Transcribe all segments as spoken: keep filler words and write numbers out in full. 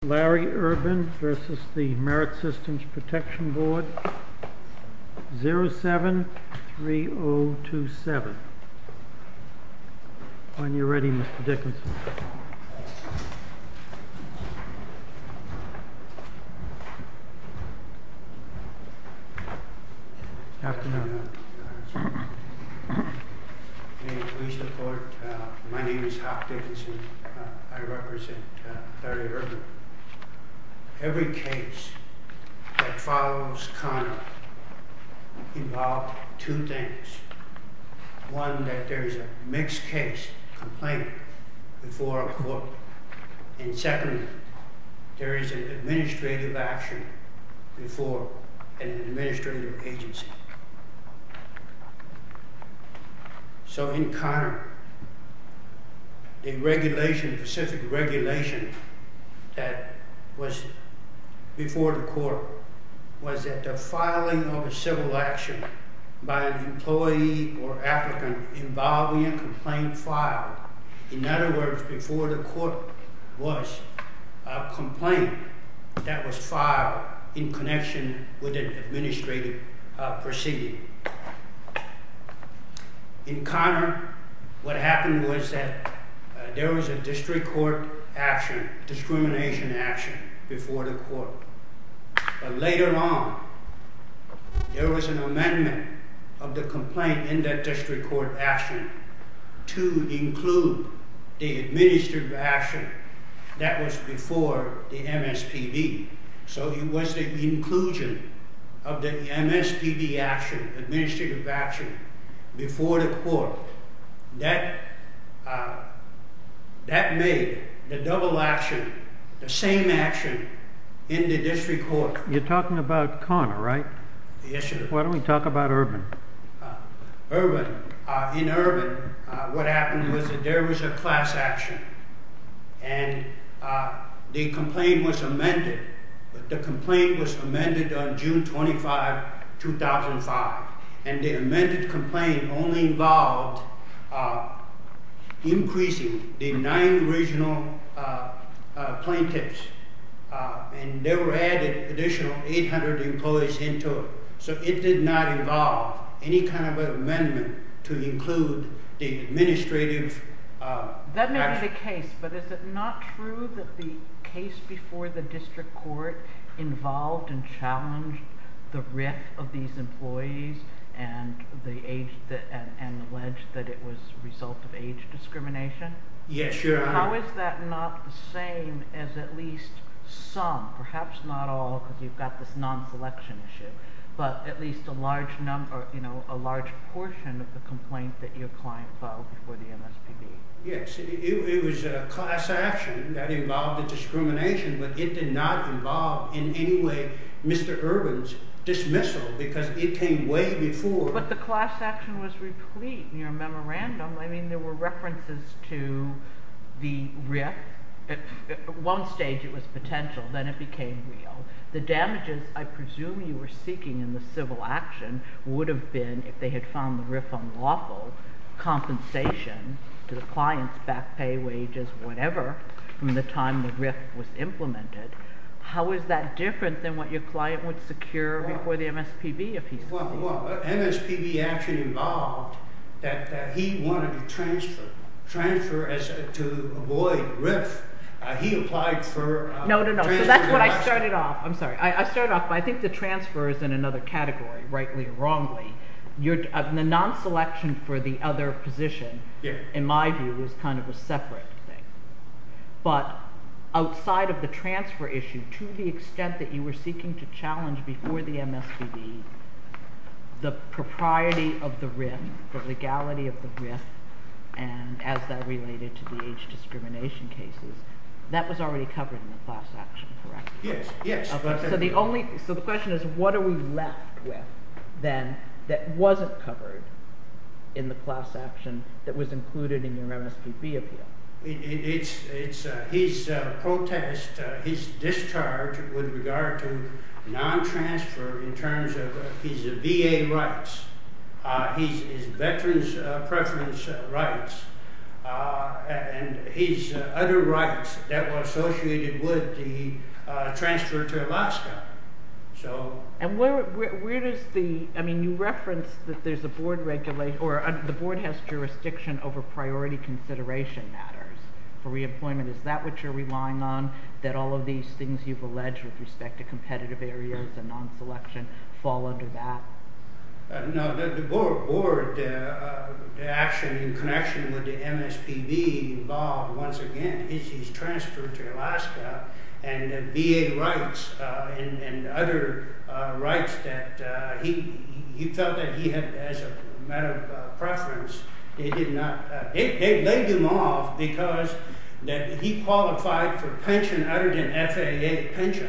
Larry Urban versus the Merit Systems Protection Board, zero seven three zero two seven. When you're ready, Mister Dickinson. Afternoon. May it please the court, uh, my name is Hop Dickinson. Uh, I represent uh, Larry Urban. Every case that follows Connor involved two things. One, that there is a mixed case complaint before a court. And secondly, there is an administrative action before an administrative agency. So in Connor, the regulation, specific regulation that was before the court was that the filing of a civil action by an employee or applicant involving a complaint filed, in other words, before the court, was a complaint that was filed in connection with an administrative uh, proceeding. In Connor, what happened was that uh, there was a district court action, discrimination action, before the court. But later on, there was an amendment of the complaint in that district court action to include the administrative action that was before the M S P B. So it was the inclusion of the M S P B action, administrative action, before the court that uh, that made the double action, the same action in the district court. You're talking about Connor, right? Yes, sir. Why don't we talk about Urban? Uh, Urban, uh, in Urban, uh, what happened was that there was a class action, and uh, the complaint was amended. But the complaint was amended on June twenty-fifth, two thousand five, and the amended complaint only involved uh, increasing the nine regional uh, uh, plaintiffs. Uh, and they were added additional eight hundred employees into it. So it did not involve any kind of an amendment to include the administrative uh, That may action. be the case, but is it not true that the case before the district court involved and challenged the R I F of these employees and the age that, and, and alleged that it was a result of age discrimination? Yes, Your Honor. How is that not the same as at least some, perhaps not all, because you've got this non-selection issue, but at least a large number, you know, a large portion of the complaint that your client filed before the M S P B? Yes, it, it was a class action that involved the discrimination, but it did not involve in any way Mister Urban's dismissal, because it came way before. But the class action was replete in your memorandum. I mean, there were references to the R I F. At, at one stage it was potential, then it became real. The damages I presume you were seeking in the civil action would have been, if they had found the R I F unlawful, compensation to the client's back pay, wages, whatever, from the time the R I F was implemented. How is that different than what your client would secure well, before the M S P B if he succeeded? Well, well, M S P B action involved that, that he wanted to transfer, transfer as uh, to avoid R I F. Uh, he applied for uh, no, no, no. So that's what I started off. I'm sorry. I, I started off, but I think the transfer is in another category, rightly or wrongly. You're, uh, the non-selection for the other position, yeah. in my view, is kind of a separate thing. But outside of the transfer issue, to the extent that you were seeking to challenge before the M S P B the propriety of the R I F, the legality of the R I F, and as that related to the age discrimination cases, that was already covered in the class action, correct? Yes, yes. Okay. So the only, so the question is, what are we left with then that wasn't covered in the class action that was included in your M S P B appeal? It, it, it's it's uh, his uh, protest, uh, his discharge with regard to non-transfer in terms of uh, his V A rights, uh, his, his veterans uh, preference uh, rights, uh, and his uh, other rights that were associated with the uh, transfer to Alaska. So. And where, where where does the, I mean, you referenced that there's a board regulation, or uh, the board has jurisdiction over priority consideration matters for reemployment. Is that what you're relying on, that all of these things you've alleged with respect to competitive areas and non-selection fall under that? Uh, no, the, the board, board uh, uh, the action in connection with the M S P B involved, once again, his, his transfer to Alaska and uh, V A rights uh, and, and other uh, rights that uh, he, he felt that he had, as a matter of uh, preference, they did not, uh, they, they laid him off because that he qualified for pension other than F A A pension.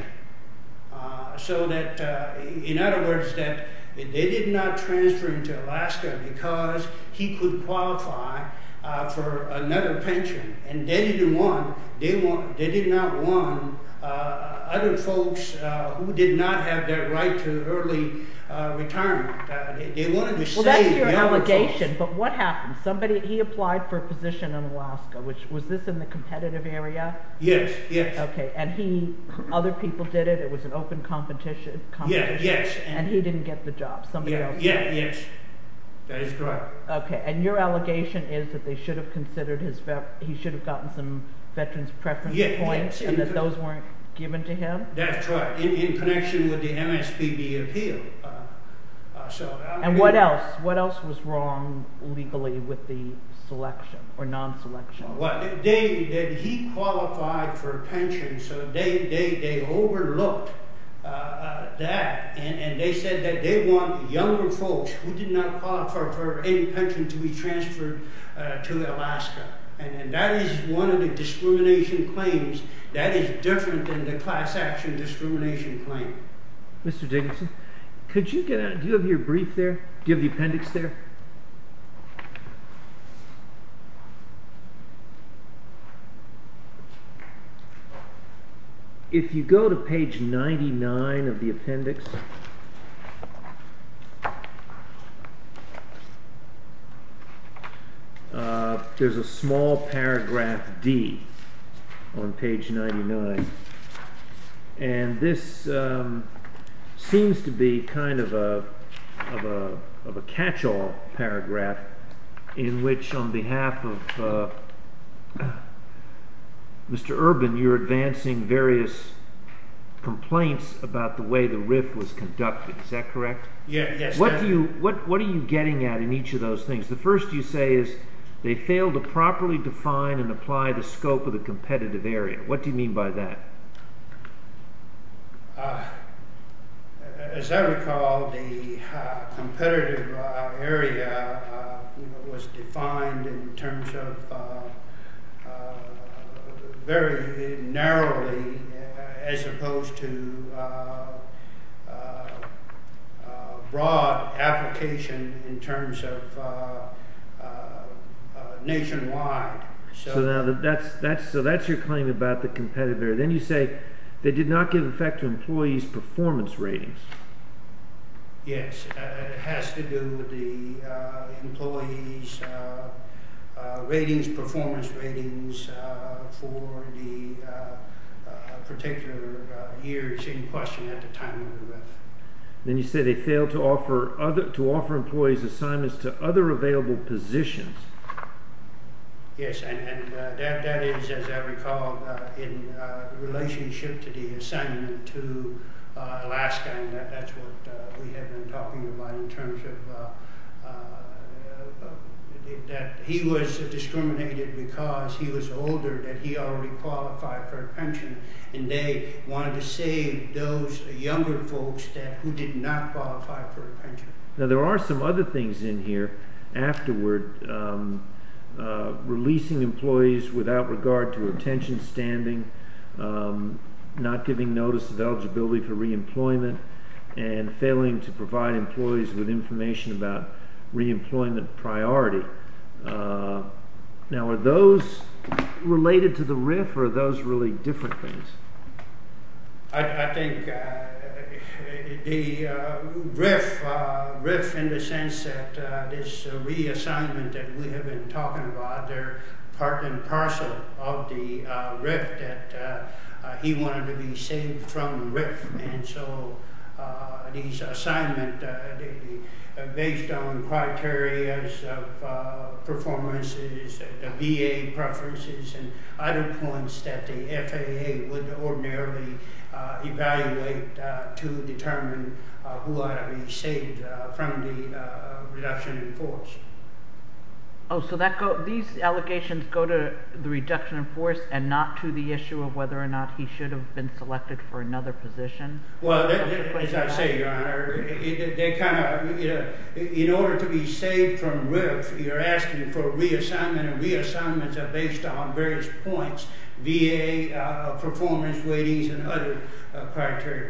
Uh, so that, uh, in other words, that they did not transfer him to Alaska because he could qualify uh, for another pension, and they didn't want. They want. They did not want uh, other folks uh, who did not have that right to early uh, retirement. Uh, they, they wanted to save. Well, that's your younger allegation. folks. But what happened? Somebody he applied for a position in Alaska, which was this in the competitive area? Yes. Yes. Okay, and he, other people did it. It was an open competition. competition Yeah, yes, and, and- he didn't get the job. Somebody Yeah. else. Yeah. Yes. That is correct. Okay, and your allegation is that they should have considered his vet, he should have gotten some veterans preference Yeah, points, yes, and that in- those weren't given to him. That's right. In, in connection with the M S P B appeal. Uh, uh, so. I And mean, what else? What else was wrong legally with the selection or non-selection? Well, they that he qualified for a pension, so they they they overlooked uh, uh, that, and and they said that they want younger folks who did not qualify for any pension to be transferred uh, to Alaska, and and that is one of the discrimination claims that is different than the class action discrimination claim. Mister Dickinson, could you get out, do you have your brief there? Do you have the appendix there? If you go to page ninety-nine of the appendix, uh, there's a small paragraph D on page ninety-nine. And this um, seems to be kind of a of a of a catch-all paragraph in which, on behalf of uh, Mister Urban, you're advancing various complaints about the way the R I F was conducted. Is that correct? Yeah. Yes. What that- do you what what are you getting at in each of those things? The first you say is they failed to properly define and apply the scope of the competitive area. What do you mean by that? Uh, as I recall, the uh, competitive uh, area uh, you know, was defined in terms of uh, uh, very narrowly, uh, as opposed to uh, uh, uh, broad application in terms of uh, uh, uh, nationwide. So now that that's that's so that's your claim about the competitive area. Then you say they did not give effect to employees' performance ratings. Yes, uh, it has to do with the uh, employees' uh, uh, ratings, performance ratings uh, for the uh, uh, particular uh, years in question at the time of the R I F. Then you say they failed to offer other to offer employees assignments to other available positions. Yes, and, and uh, that, that is, as I recall, uh, in uh, relationship to the assignment to uh, Alaska, and that, that's what uh, we have been talking about in terms of uh, uh, uh, that he was discriminated because he was older, that he already qualified for a pension, and they wanted to save those younger folks that who did not qualify for a pension. Now there are some other things in here afterward. Um, Uh, releasing employees without regard to retention standing, um, not giving notice of eligibility for reemployment, and failing to provide employees with information about reemployment priority. Uh, now, are those related to the R I F, or are those really different things? I, I think uh, the uh, R I F, uh, R I F in the sense that uh, this uh, reassignment that we have been talking about, they're part and parcel of the uh, R I F that uh, uh, he wanted to be saved from R I F, and so uh, these assignment uh, the, the, uh, based on criteria of uh, performances, uh, the V A preferences, and other points that the F A A would ordinarily uh, evaluate uh, to determine uh, who ought to be saved uh, from the uh, reduction in force. Oh, so that go, these allegations go to the reduction in force and not to the issue of whether or not he should have been selected for another position? Well, that, that, as I say, Your Honor, it, it, they kind of, you know, in order to be saved from R I F, you're asking for reassignment, and reassignments are based on various points, V A, uh, performance ratings, and other uh, criteria.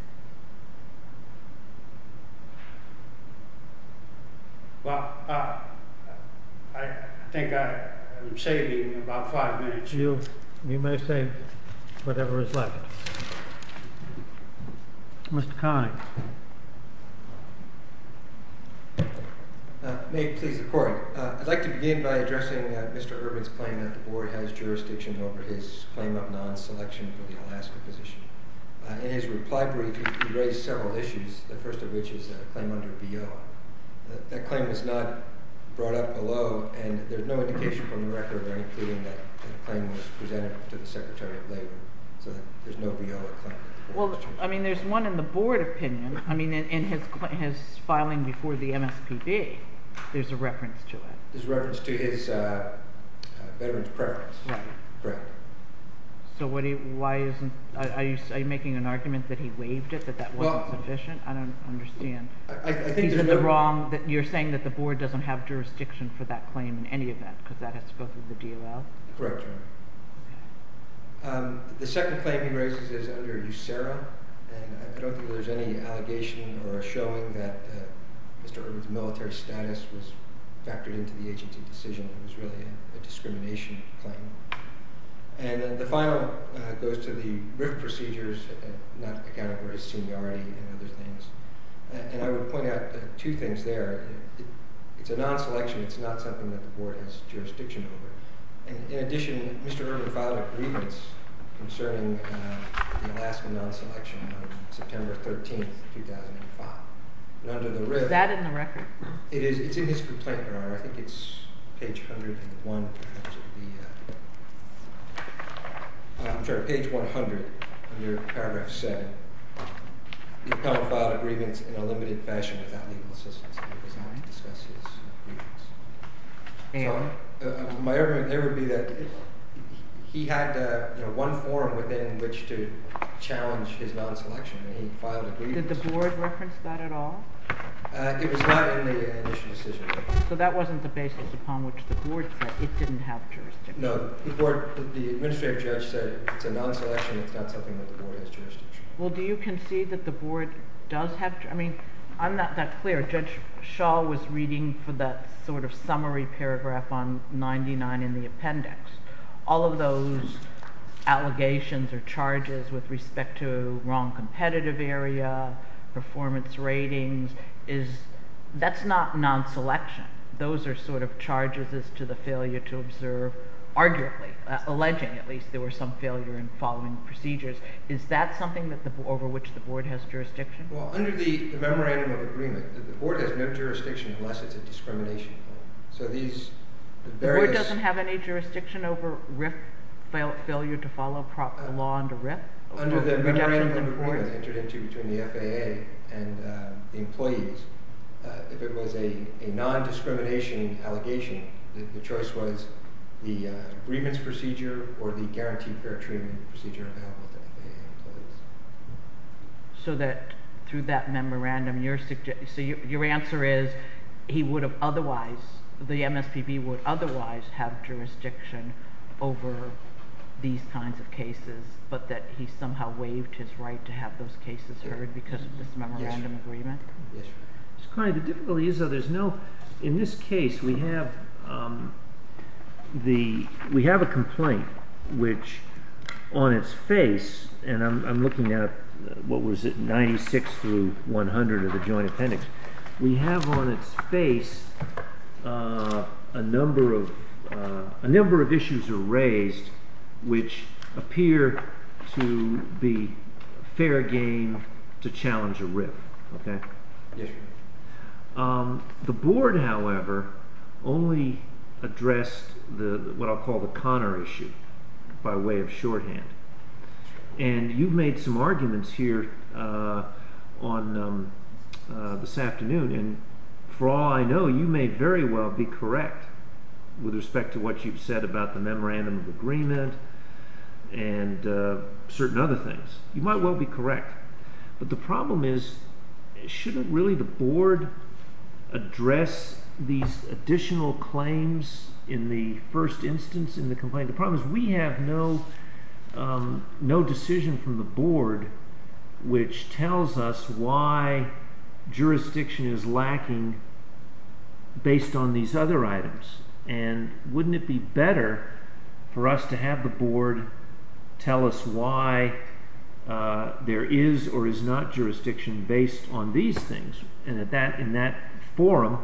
Well, uh, I think I am saving about five minutes. You, you may save whatever is left. Mister Carney. Uh, may it please the Court. Uh, I'd like to begin by addressing uh, Mister Urban's claim that the Board has jurisdiction over his claim of non-selection for the Alaska position. Uh, in his reply brief, he, he raised several issues, the first of which is a claim under V O A. Uh, that claim was not brought up below, and there's no indication from the record or any pleading that the claim was presented to the Secretary of Labor, so that there's no V O A claim. Well, I mean, there's one in the Board opinion. I mean, in, in his his filing before the M S P B, there's a reference to it. There's reference to his uh, uh, veteran's preference. Right. Correct. So what? Do you, why isn't? Are, are you are you making an argument that he waived it, that that wasn't well, sufficient? I don't understand. I, I think he's in the no, wrong. That you're saying that the Board doesn't have jurisdiction for that claim in any event because that has to go through the D O L. Correct, Your Honor. Um, the second claim he raises is under U S E R A, and I, I don't think there's any allegation or showing that uh, Mister Urban's military status was factored into the agency decision. It was really a, a discrimination claim. And uh, the final uh, goes to the R I F procedures, uh, not accounting for his seniority and other things. Uh, and I would point out uh, two things there. It, it, it's a non-selection. It's not something that the Board has jurisdiction over. And in addition, Mister Urban filed a grievance concerning uh, the Alaska non-selection on September thirteenth, two thousand five. And under the R I F... Is that in the record? It is. It's in his complaint, Your Honor. I think it's page one hundred one, perhaps, of the... Uh, Uh, I'm sorry, page one hundred, under paragraph seven. The appellant filed a grievance in a limited fashion without legal assistance. He was not to discuss his uh, grievance. So, uh, uh, my argument there would be that it, he had uh, you know, one forum within which to challenge his non-selection, and he filed a grievance. Did the Board reference that at all? Uh, it was not in the uh, initial decision. So that wasn't the basis upon which the Board said it didn't have jurisdiction? No, the Board, the, the administrative judge said it's a non-selection, it's not something that the Board has jurisdiction. Well, do you concede that the Board does have, I mean, I'm not that clear. Judge Shaw was reading for that sort of summary paragraph on ninety-nine in the appendix. All of those allegations or charges with respect to wrong competitive area, performance ratings, is that's not non-selection. Those are sort of charges as to the failure to observe, arguably, uh, alleging at least there was some failure in following procedures. Is that something that the over which the Board has jurisdiction? Well, under the, the memorandum of agreement, the, the Board has no jurisdiction unless it's a discrimination claim. So these various... The Board doesn't have any jurisdiction over R I F fail, failure to follow proper uh, law under R I F? Under the memorandum of agreement force? entered into between the F A A and uh, the employees, uh, if it was a, a non-discrimination allegation, the, the choice was the uh, grievance procedure or the guaranteed fair treatment procedure available to F A A employees. So that through that memorandum, your sugge- so your, your answer is he would have otherwise, the M S P B would otherwise have jurisdiction over these kinds of cases, but that he somehow waived his right to have those cases heard because of this memorandum yes, agreement? Yes, sir. Mister Carney, the difficulty is, though, there's no, in this case, we have um, the, we have a complaint which, on its face, and I'm, I'm looking at, uh, what was it, ninety-six through one hundred of the joint appendix, we have on its face uh, a number of uh, a number of issues are raised which appear to be fair game to challenge a R I F. Okay. Yes, sir. Um, the board, however, only addressed the what I'll call the Connor issue by way of shorthand. And you've made some arguments here uh, on um, uh, this afternoon, and for all I know, you may very well be correct with respect to what you've said about the memorandum of agreement and uh, certain other things. You might well be correct. But the problem is, shouldn't really the board address these additional claims in the first instance in the complaint? The problem is we have no um, no decision from the board which tells us why jurisdiction is lacking based on these other items. And wouldn't it be better for us to have the board tell us why uh, there is or is not jurisdiction based on these things? And at that, in that forum,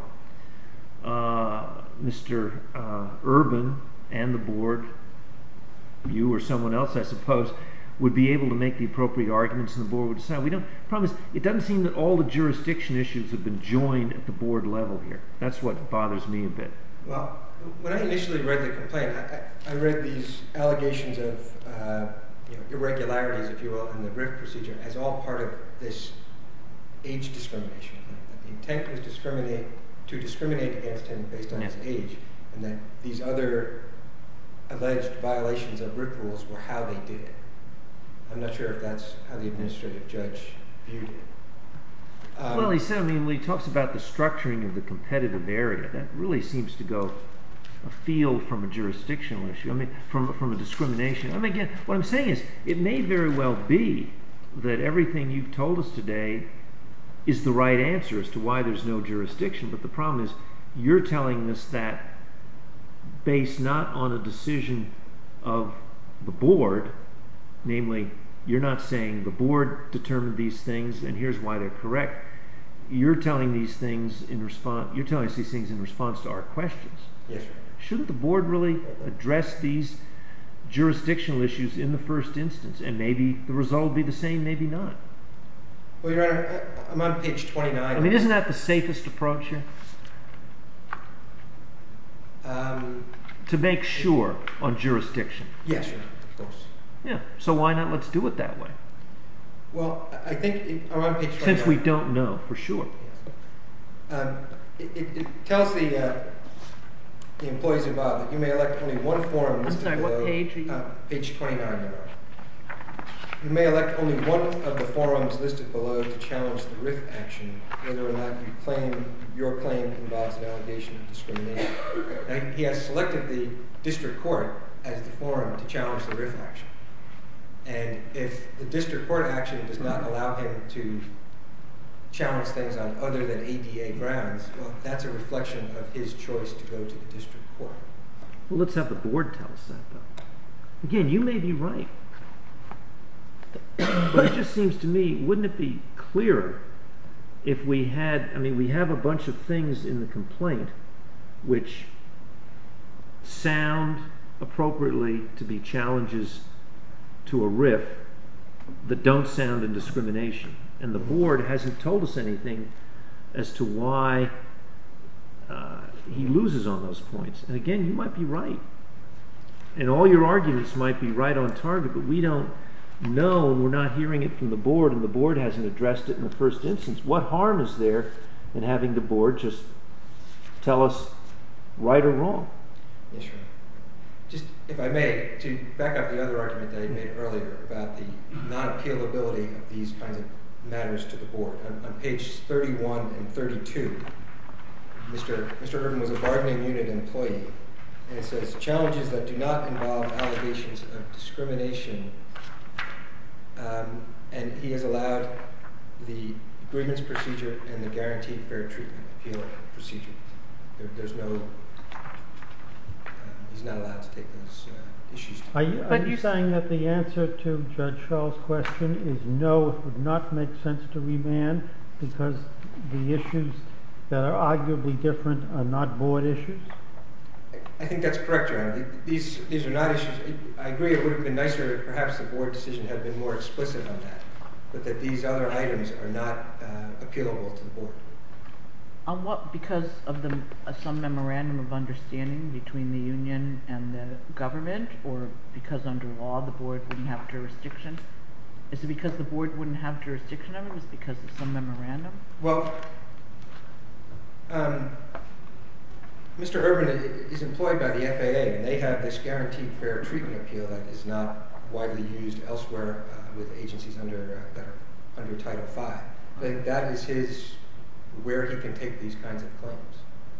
uh, Mister Uh, Urban and the board, you or someone else, I suppose, would be able to make the appropriate arguments, and the board would decide. We don't. Problem is, it doesn't seem that all the jurisdiction issues have been joined at the board level here. That's what bothers me a bit. Well, when I initially read the complaint, I, I read these allegations of uh, you know, irregularities, if you will, in the R I F procedure as all part of this age discrimination claim. That the intent was discriminate to discriminate against him based on Yeah. his age, and that these other alleged violations of R I F rules were how they did it. I'm not sure if that's how the administrative judge viewed it. Um, Well, he said, I mean, when he talks about the structuring of the competitive area, that really seems to go afield from a jurisdictional issue. I mean, from from a discrimination. I mean, again, what I'm saying is, it may very well be that everything you've told us today is the right answer as to why there's no jurisdiction. But the problem is, you're telling us that based not on a decision of the board, namely, you're not saying the board determined these things and here's why they're correct. You're telling these things in response. You're telling us these things in response to our questions. Yes, sir. Shouldn't the board really address these jurisdictional issues in the first instance, and maybe the result will be the same, maybe not? Well, Your Honor, I'm on page twenty-nine. I mean, isn't that the safest approach here? Um, To make sure on jurisdiction. yes, Your Honor, of course. Yeah. So why not? Let's do it that way. Well, I think it, I'm on page twenty-nine. Since we don't know for sure. Um, it, it, it tells the, uh, the employees involved that you may elect only one forum I'm listed sorry, below. what page are you? Uh, page twenty-nine, Your Honor. You may elect only one of the forums listed below to challenge the R I F action, whether or not you claim your claim involves an allegation of discrimination. Now, he has selected the district court as the forum to challenge the R I F action. And if the district court action does not allow him to challenge things on other than A D A grounds, well, that's a reflection of his choice to go to the district court. Well, let's have the board tell us that, though. Again, you may be right. But it just seems to me, wouldn't it be clearer if we had, I mean, we have a bunch of things in the complaint which sound appropriately to be challenges to a R I F that don't sound in discrimination. And the board hasn't told us anything as to why uh, he loses on those points. And again, you might be right. And all your arguments might be right on target, but we don't know, and we're not hearing it from the board, and the board hasn't addressed it in the first instance. What harm is there in having the board just tell us right or wrong? Yes, sir. Just, if I may, to back up the other argument that I made earlier about the non-appealability of these kinds of matters to the board. On, on page thirty-one and thirty-two, Mister Mister Urban was a bargaining unit employee, and it says, challenges that do not involve allegations of discrimination, um, and he has allowed the grievance procedure and the guaranteed fair treatment appeal procedure. There, there's no He's not allowed to take those uh, issues. To Are you, are But you you- saying that the answer to Judge Schall's question is no, it would not make sense to remand because the issues that are arguably different are not board issues? I think that's correct, Your Honor. These, these are not issues. I agree it would have been nicer if perhaps the board decision had been more explicit on that, but that these other items are not uh, appealable to the board. On what? Because of the uh, some memorandum of understanding between the union and the government, or because under law the board wouldn't have jurisdiction? Is it because the board wouldn't have jurisdiction of it? Was it because of some memorandum? Well, um, Mister Urban is employed by the F A A, and they have this guaranteed fair treatment appeal that is not widely used elsewhere uh, with agencies under uh, that are under Title five. I think that is his where he can take these kinds of claims.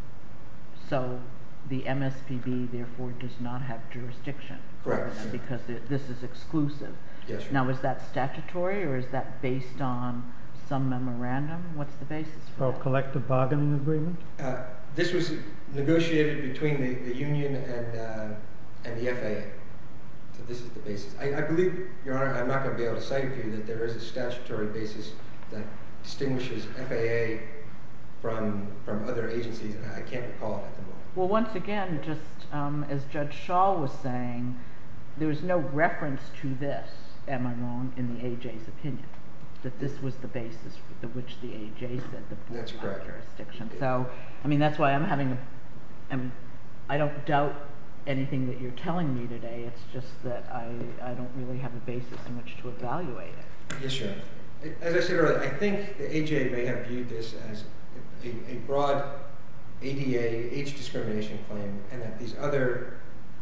So the M S P B therefore does not have jurisdiction. Correct. Sure. Because it, this is exclusive. Yes. Sure. Now, is that statutory or is that based on some memorandum? What's the basis for Or that? collective bargaining agreement? Uh, this was negotiated between the, the union and uh, and the F A A. So this is the basis. I, I believe, Your Honor, I'm not going to be able to cite for you that there is a statutory basis that distinguishes F A A from from other agencies, and I can't recall it at the moment. Well, once again, just um, as Judge Shaw was saying, there's no reference to this, am I wrong, in the A J's opinion, that this was the basis for the, which the A J said the board That's had correct. jurisdiction. So, I mean, that's why I'm having a, I mean, I don't doubt anything that you're telling me today. It's just that I, I don't really have a basis in which to evaluate it. Yes, Your Honor. As I said earlier, I think the A J may have viewed this as a, a broad A D A age discrimination claim, and that these other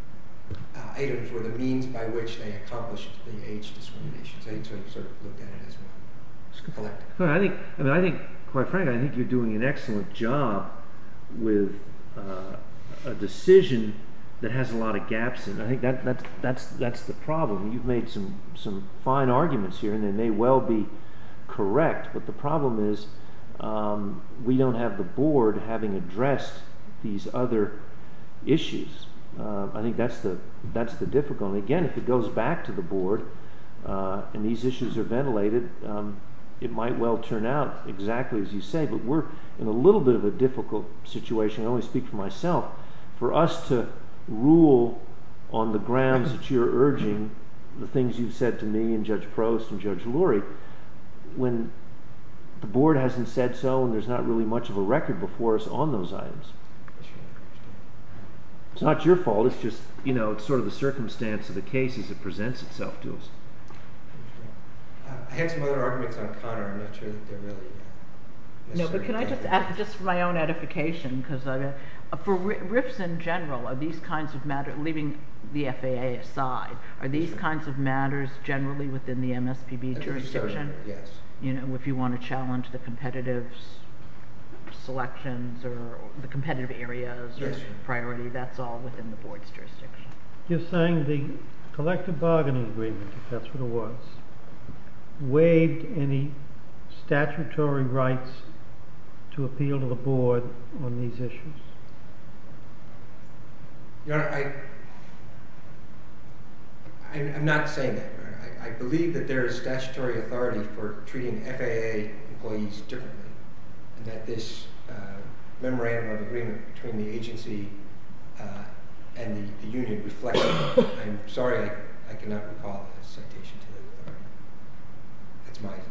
uh, items were the means by which they accomplished the age discrimination. So he sort of, sort of looked at it as one collective. Well, I think, I mean, I think, quite frankly, I think you're doing an excellent job with uh, a decision that has a lot of gaps in it. I think that that's that's that's the problem. You've made some some fine arguments here, and they may well be correct. But the problem is, um, we don't have the board having addressed these other issues. Uh, I think that's the that's the difficulty. Again, if it goes back to the board uh, and these issues are ventilated, um, it might well turn out exactly as you say. But we're in a little bit of a difficult situation. I only speak for myself. For us to rule on the grounds that you're urging, the things you've said to me and Judge Prost and Judge Lurie, when the board hasn't said so and there's not really much of a record before us on those items. It's not your fault, it's just, you know, it's sort of the circumstance of the case as it presents itself to us. Uh, I had some other arguments on Connor. I'm not sure that they're really uh, No, but can I just ask, just for my own edification, because I mean, for R I Fs in general, are these kinds of matters, leaving the F A A aside, are these Sure. kinds of matters generally within the M S P B jurisdiction? So, yes. You know, if you want to challenge the competitive s- selections or, or the competitive areas or Yes, sir. priority, that's all within the board's jurisdiction. You're saying the collective bargaining agreement, if that's what it was, waived any statutory rights to appeal to the board on these issues? Your Honor, I, I, I'm not saying that, Your Honor. I, I believe that there is statutory authority for treating F A A employees differently, and that this uh, memorandum of agreement between the agency uh, and the, the union reflects it. I'm sorry, I, I cannot recall a citation to that authority. That's my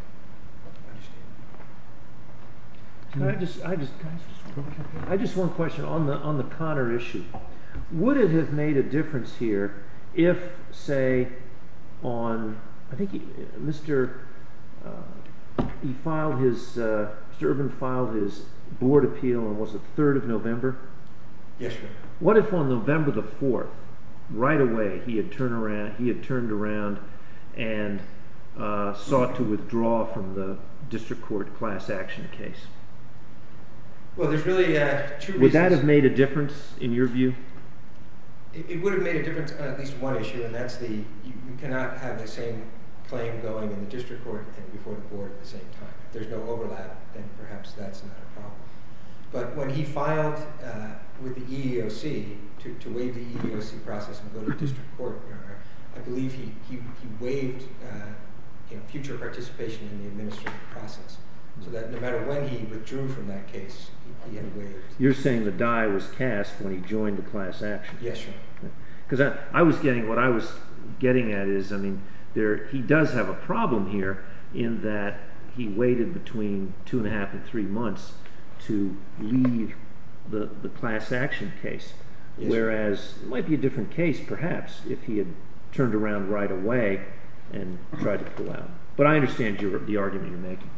understanding. I just, I just, I just one question on the on the Connor issue. Would it have made a difference here if, say, on I think he, Mister Uh, he filed his uh, Mister Urban filed his board appeal on was it third of November? Yes, sir. What if on November the fourth, right away, he had turned around, he had turned around and uh, sought to withdraw from the district court class action case? Well, there's really uh, two reasons. Would that have made a difference in your view? It, it would have made a difference on at least one issue, and that's the you, you cannot have the same claim going in the district court and before the board at the same time. If there's no overlap, then perhaps that's not a problem. But when he filed uh, with the E E O C to, to waive the E E O C process and go to district court, Your Honor, I believe he, he, he waived uh, you know, future participation in the administrative process. So that no matter when he withdrew from that case, he, he had waived. You're saying the die was cast when he joined the class action? Yes, sir. Because I, I was getting, what I was getting at is, I mean, there he does have a problem here in that he waited between two and a half and three months to leave the, the class action case. Yes, whereas sir. It might be a different case, perhaps, if he had turned around right away and tried to pull out. But I understand your, the argument you're making.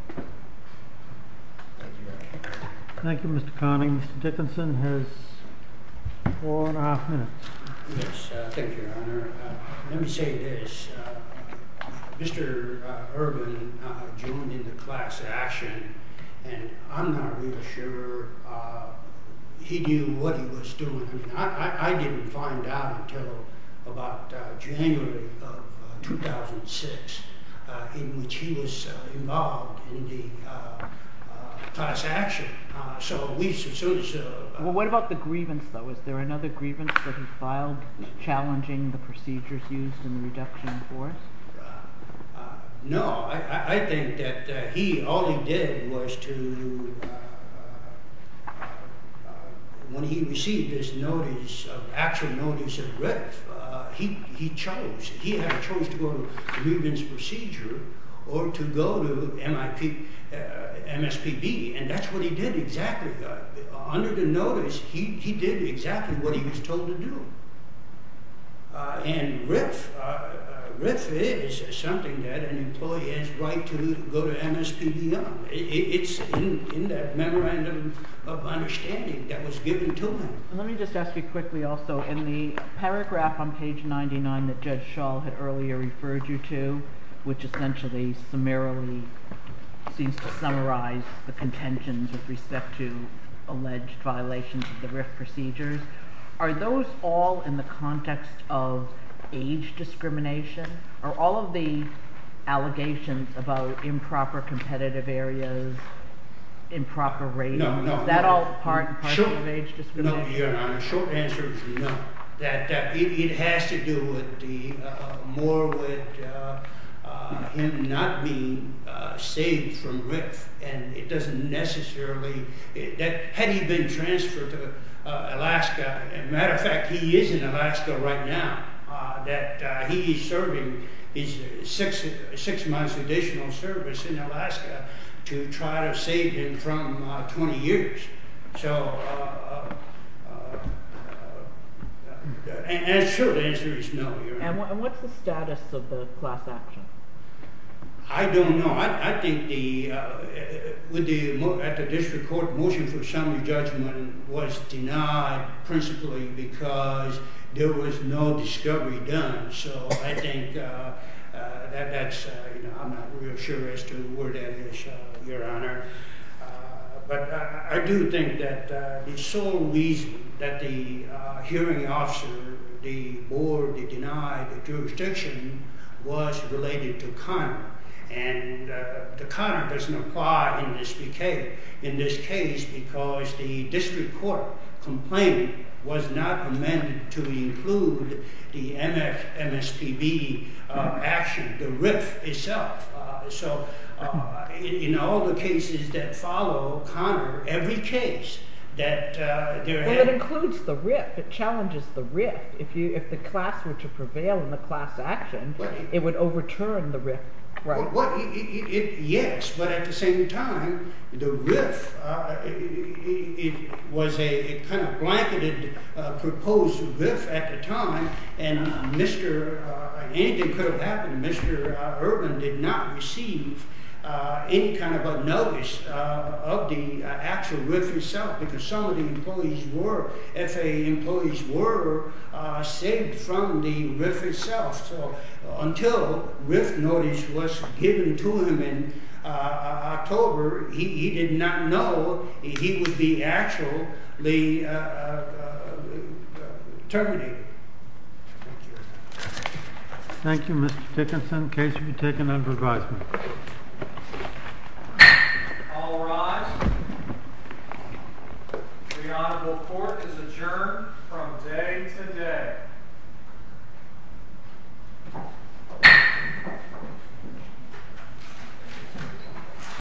Thank you. Thank you, Mister Conning. Mister Dickinson has four and a half minutes. Yes, uh, thank you, Your Honor. Uh, let me say this. Uh, Mister Uh, Urban uh, joined in the class action, and I'm not really sure uh, he knew what he was doing. I mean, I, I, I didn't find out until about uh, January of uh, two thousand six, uh, in which he was uh, involved in the uh, uh, class action. Uh, so we, as soon as... Uh, well, what about the grievance, though? Is there another grievance that he filed challenging the procedures used in the reduction in force? Uh, uh, no, I, I think that uh, he, all he did was to, uh, uh, uh, when he received this notice, of actual notice of R I F, uh, he, he chose, he had a choice to go to grievance procedure or to go to M I P, uh, M S P B, and that's what he did exactly. Uh, under the notice, he, he did exactly what he was told to do. Uh, and R I F, uh, uh, R I F is something that an employee has right to go to M S P B on. It, it, it's in, in that memorandum of understanding that was given to him. Let me just ask you quickly also, in the paragraph on page ninety-nine that Judge Schall had earlier referred you to, which essentially summarily seems to summarize the contentions with respect to alleged violations of the R I F procedures, are those all in the context of age discrimination? Are all of the allegations about improper competitive areas, improper ratings, no, no, is that no. all part and parcel Short, of age discrimination? No, Your Honor. Short answer is no. That, that it, it has to do with the, uh, more with uh, uh, him not being uh, saved from R I F, and it doesn't necessarily, it, that had he been transferred to uh, Alaska, as a matter of fact, he is in Alaska right now, uh, that uh, he is serving his six, six months additional service in Alaska to try to save him from uh, twenty years. So, uh, uh, uh, and, and short answer is no, Your Honor. And, wh and what's the status of the class action? I don't know. I, I think the uh, with the at the district court, motion for summary judgment was denied principally because there was no discovery done. So I think uh, uh, that that's uh, you know, I'm not real sure as to where that is, uh, Your Honor. Uh, but I, I do think that uh, the sole reason that the uh, hearing officer, the board, they denied the jurisdiction was related to Connor. And uh, the Connor doesn't apply in this case, in this case because the district court complaint was not amended to include the M S P B uh, action, the R I F itself. Uh, so uh, in, in all the cases that follow Connor, every case that uh, there well, it includes the R I F. It challenges the R I F. If you, if the class were to prevail in the class action, it, it would overturn the R I F. Right. Well, it, it, it, yes, but at the same time, the R I F uh, it, it, it was a, a kind of blanketed uh, proposed R I F at the time, and Mister Uh, anything could have happened. Mister Uh, Urban did not receive uh, any kind of a notice uh, of the uh, actual R I F itself, because some of the employees were, F A A employees were uh, saved from the R I F itself. So uh, until R I F notice was given to him in uh, October, he, he did not know he would be actually uh, uh, uh, terminated. Thank you. Thank you, Mister Dickinson. Case will be taken under advisement. All rise. The Honorable Court is adjourned from day to day.